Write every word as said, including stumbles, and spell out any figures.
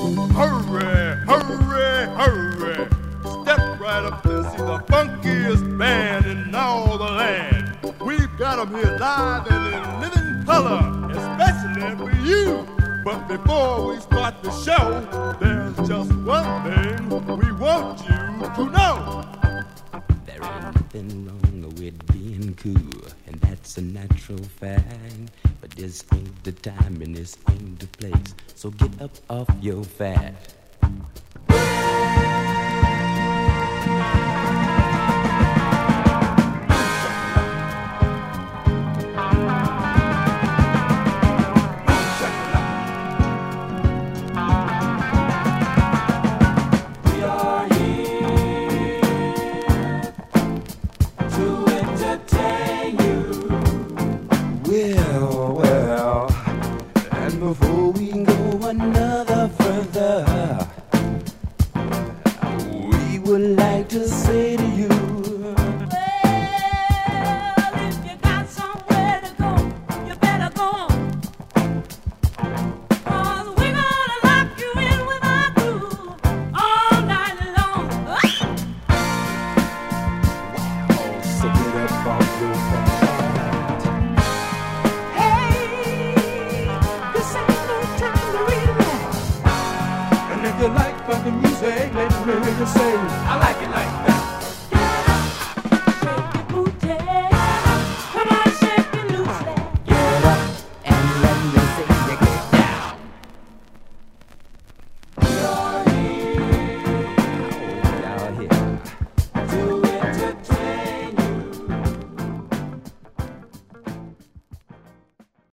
Hurry, hurry, hurry. Step right up and see the funkiest band in all the land. We've got 'em here live and in living color, especially for you. But before we start the show, there's just one thing we want you to know. There ain't nothing wrong with being cool, and that's a natural fact. But this ain't the time and this ain't the place, so get up off your fat. Before we go another further, we would like to say to you, well, if you got somewhere to go, you better go on. 'Cause we're gonna lock you in with our groove all night long. wow, so get up off your fat. If you like funky music, let me hear you say, I like it like that.